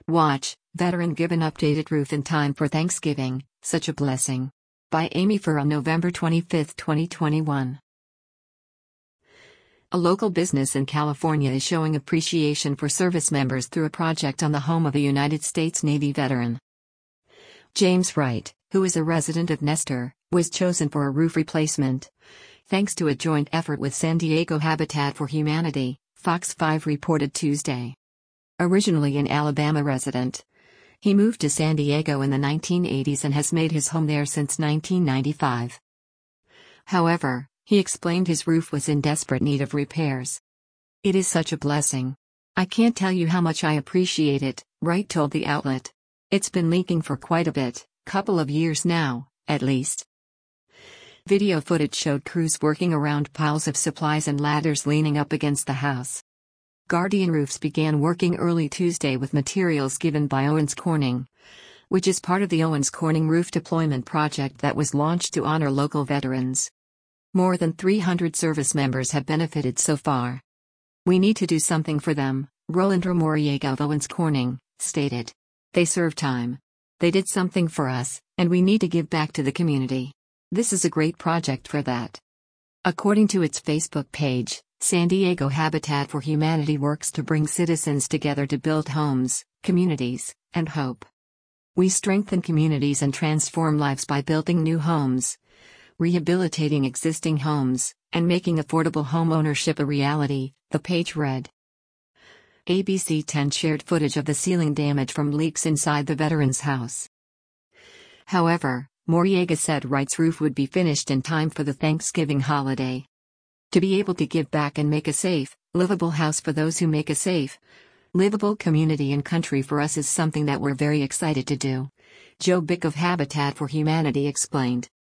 Watch, veteran given updated roof in time for Thanksgiving, such a blessing. By Amy Furr on November 25, 2021. A local business in California is showing appreciation for service members through a project on the home of a United States Navy veteran. James Wright, who is a resident of Nestor, was chosen for a roof replacement, thanks to a joint effort with San Diego Habitat for Humanity, Fox 5 reported Tuesday. Originally an Alabama resident, he moved to San Diego in the 1980s and has made his home there since 1995. However, he explained his roof was in desperate need of repairs. "It is such a blessing. I can't tell you how much I appreciate it," Wright told the outlet. "It's been leaking for quite a couple of years now, at least." Video footage showed crews working around piles of supplies and ladders leaning up against the house. Guardian Roofs began working early Tuesday with materials given by Owens Corning, which is part of the Owens Corning Roof Deployment Project that was launched to honor local veterans. More than 300 service members have benefited so far. "We need to do something for them," Roland Ramoriega of Owens Corning stated. "They served time. They did something for us, and we need to give back to the community. This is a great project for that." According to its Facebook page, San Diego Habitat for Humanity works to bring citizens together to build homes, communities, and hope. "We strengthen communities and transform lives by building new homes, rehabilitating existing homes, and making affordable home ownership a reality," the page read. ABC 10 shared footage of the ceiling damage from leaks inside the veteran's house. However, Moriega said Wright's roof would be finished in time for the Thanksgiving holiday. "To be able to give back and make a safe, livable house for those who make a safe, livable community and country for us is something that we're very excited to do," Joe Bick of Habitat for Humanity explained.